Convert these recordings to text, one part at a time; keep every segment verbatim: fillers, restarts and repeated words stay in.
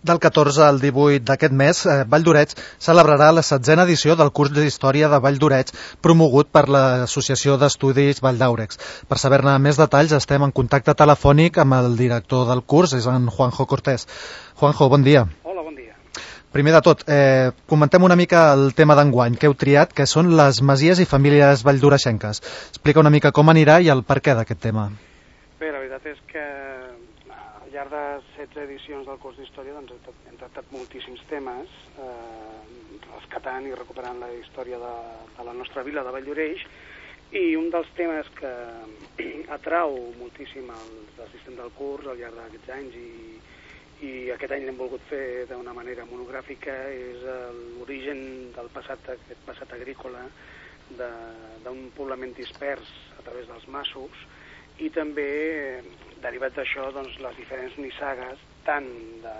Del catorze al divuit d'aquest mes, eh, Vall d'Oreig celebrarà la setzena edició del curs d'Història de Vall d'Oreig promogut per l'Associació d'Estudis Vall d'Àurecs. Per saber-ne més detalls estem en contacte telefònic amb el director del curs, és en Juanjo Cortés. Juanjo, bon dia. Hola, bon dia. Primer de tot, eh, comentem una mica el tema d'enguany que heu triat, que són les masies i famílies valldoreixenques. Explica una mica com anirà i el perquè d'aquest tema. Bé, la veritat és que al llarg de setze edicions del curs d'Història doncs, hem tractat moltíssims temes, eh, rescatant i recuperant la història de, de la nostra vila de Vall d'Oreig, i un dels temes que atrau moltíssim els assistents del curs al llarg d'aquests anys i, i aquest any l'hem volgut fer d'una manera monogràfica és l'origen del passat, aquest passat agrícola d'un poblament dispers a través dels masos, i també, derivat d'això, doncs, les diferents nissagues, tant de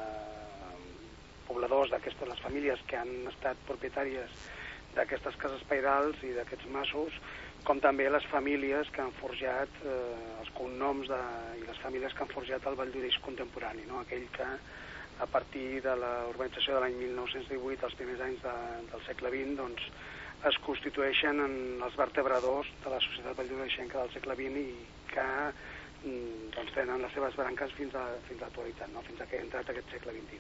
pobladors d'aquestes, les famílies que han estat propietàries d'aquestes cases pairals i d'aquests masos, com també les famílies que han forjat eh, els cognoms de, i les famílies que han forjat el Vall d'Oreig contemporani, no? Aquell que a partir de la urbanització de l'any mil nou-cents divuit, els primers anys de, del segle vint, doncs, es constitueixen en els vertebradors de la societat valldoreixenca del segle vint i que doncs, tenen les seves branques fins a, fins a l'actualitat, no? Fins a que ha entrat aquest segle vint-i-u.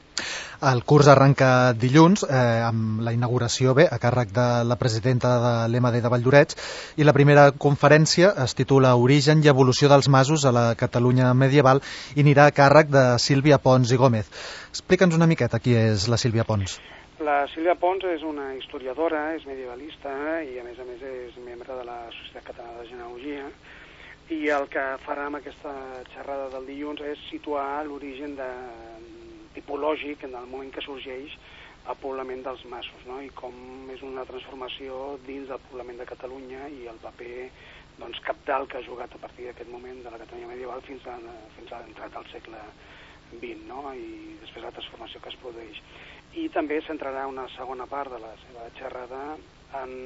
El curs arrenca dilluns eh, amb la inauguració bé a càrrec de la presidenta de l'E M A D de Vall d'Oreig, i la primera conferència es titula Origen i evolució dels masos a la Catalunya medieval i anirà a càrrec de Sílvia Pons i Gómez. Explica'ns una miqueta qui és la Sílvia Pons. La Sílvia Pons és una historiadora, és medievalista i a més a més és membre de la Societat Catalana de Genealogia, i el que farà amb aquesta xerrada del dilluns és situar l'origen de tipològic en el moment que sorgeix el poblament dels masos, no? I com és una transformació dins del poblament de Catalunya i el paper doncs, cabdal que ha jugat a partir d'aquest moment de la Catalunya medieval fins a, fins a l'entrat al segle vint, no? I després la transformació que es produeix. I també centrarà una segona part de la seva xerrada en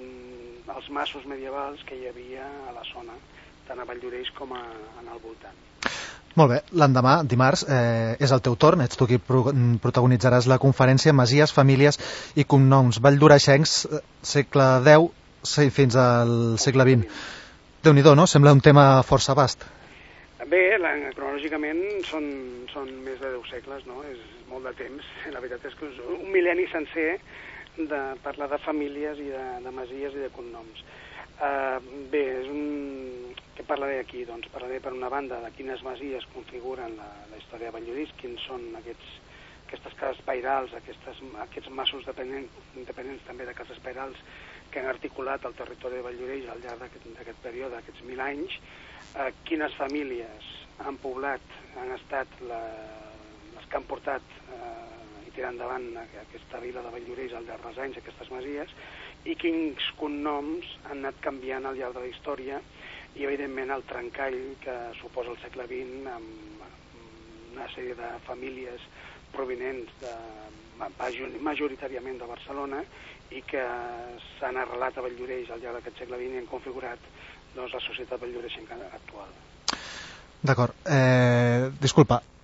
els masos medievals que hi havia a la zona, tant a Vall d'Oreig com a, en el voltant. Molt bé, l'endemà, dimarts, eh, és el teu torn, ets tu qui pro protagonitzaràs la conferència Masies, Famílies i Cognoms valldoreixencs, segle deu fins al segle vint. Déu-n'hi-do, no? Sembla un tema força vast. Bé, la, cronològicament són, són més de deu segles, no? És molt de temps. La veritat és que és un mil·lenni sencer de parlar de famílies i de, de masies i de cognoms. Uh, bé, és un... Què parlaré aquí? Doncs parlaré per una banda de quines masies configuren la, la història de Vall d'Oreig, quins són aquests, aquestes cases pairals, aquestes, aquests masos dependents, independents també de cases pairals que han articulat el territori de Vall d'Oreig al llarg d'aquest període, aquests mil anys, uh, quines famílies han poblat, han estat la, les que han portat uh, i tirat endavant aquesta vila de Vall d'Oreig al llarg dels anys, aquestes masies, i quins cognoms han anat canviant al llarg de la història, i evidentment el trencall que suposa el segle vint amb una sèrie de famílies provinents de, majoritàriament de Barcelona i que s'han arrelat a Vall d'Oreig al llarg d'aquest segle vint i han configurat doncs, la societat valldoreixenca actual. D'acord. Eh, disculpa,